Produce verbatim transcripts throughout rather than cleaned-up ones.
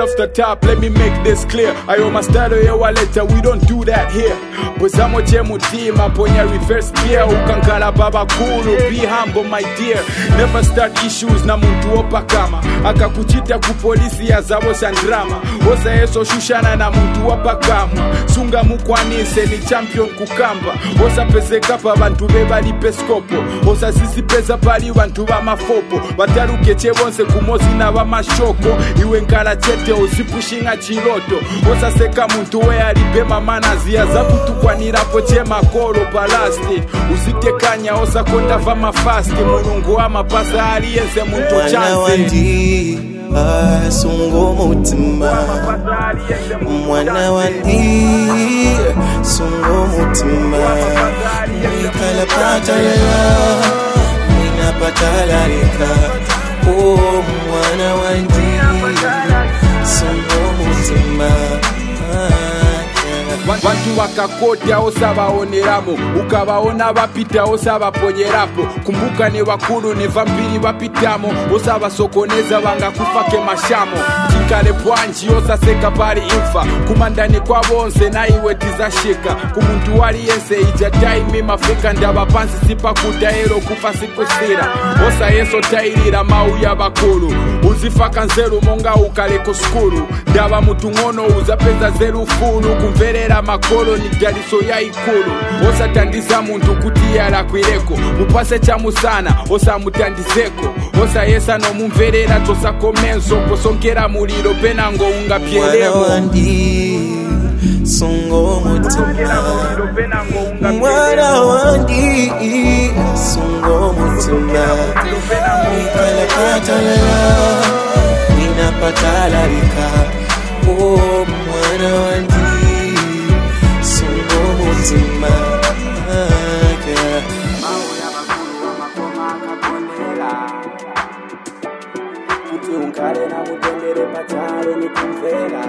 off the top, let me make this clear. Ayo mastado ya waleta, we don't do that here. Bwezamo chemu tima, ponya reverse gear. Ukankala baba kulu, be humble my dear. Never start issues na muntu opa kama akakuchita ku polisi ya zabo sandrama. Osa yeso shushana na muntu opa kama sunga mukwanise ni champion kukamba. Osa pese kapa bantu beba li peskopo. Osa sisi pesa pali bantu ba mafopo. Bataruke chebonse kumozi na ba mashoko. Iwe nkala chete usipushinga chiloto. Osa seka muntu we alibema manazi ya zabu tukwanira poche makoro palasti. Usitekanya osa konda va mafasti. Munungu wa mapasa aliyense muntu chance. Wandi sungo mutima mwana wandi sungo mutima nikala patalala nina patalarika oh mwana wandi sungo mutima. Bantu wakakotia osaba oneramo. Ukabaona bapita osaba ponyerapo. Kumbuka ni wakulu ni vampiri wapitamo. Osaba sokoneza wanga kufake mashamo. Chikale pwanji osa seka pari infa. Kumandani kwa bonse na iwe tizashika. Kumuntu wali yense ijadai mima fika. Ndaba pansi sipa kudaero kufa sikusira. Osa yeso tairira mau ya bakulu. Uzifaka nzeru monga ukaleko skulu. Ndaba mutungono uzapeza zeru fulu. Kumverera makolo ni daliso ya ikulu. Osa tandiza muntu kutia la kwireko. Mupase chamu sana, osa mutandizeko. Osa yesa no mumverera tosa komenso. Posongera muliro penango unga pielemo. Mwana wandi sungo mutima mwana wandi sungo mutima nikala patalala nina patalarika oh mwana wandi sungo mutima kuti unkale na mutendere patale ni kumvera.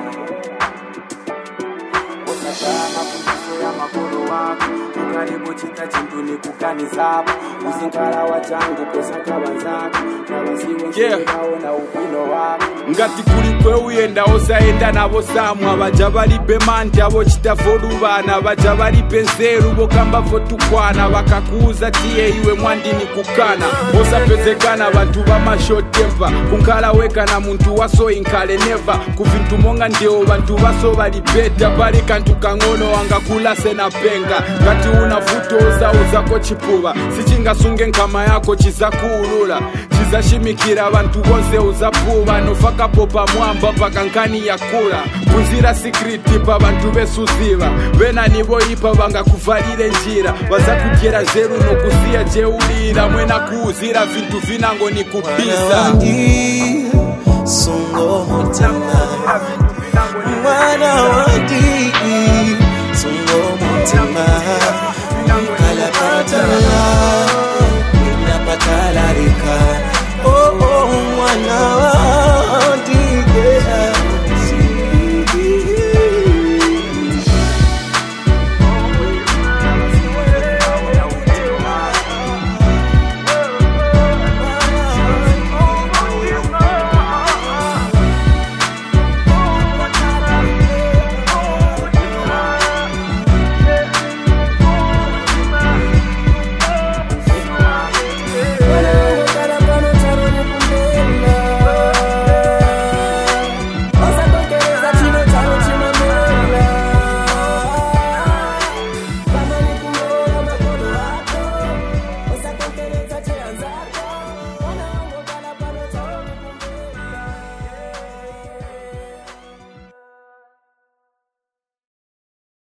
Osatama kundisera makolo wako. Ukaribu chita chintu ni kukanisapo. Uzinkala wachangu pesa kabanzako. Nawasiwe nshirao na upino wako. Ngati kulikwe uyenda osaenda nabo samwa. Abajabali bemanti abo chitafodu bana. Abajabali penseru bokamba fotukwana. Wakakuuza tiye iwe mwandi ni kukana. Osa pezekana bantu bama short temper. Kunkala weka na muntu waso inkale never. Kuvintu monga ndeo bantu waso bali beta. Bali kantu kangono wanga kula sena penga. Ngati unavuto osa uzako chipuba. Sichinga sunge nkama yako chizaku ulula. Chizashimikira bantu bonse uzapuba. Nofaka popa mwamba pakankani ya kula. Kuzira sikriti pa bantu besuziva. Bena nibo ipa wanga kuvalile njira. Waza kujera zeru no kusia jeulira. Mwena kuuzira vintu vinango ni kupisa. Wandi sungo mutima mwana wandi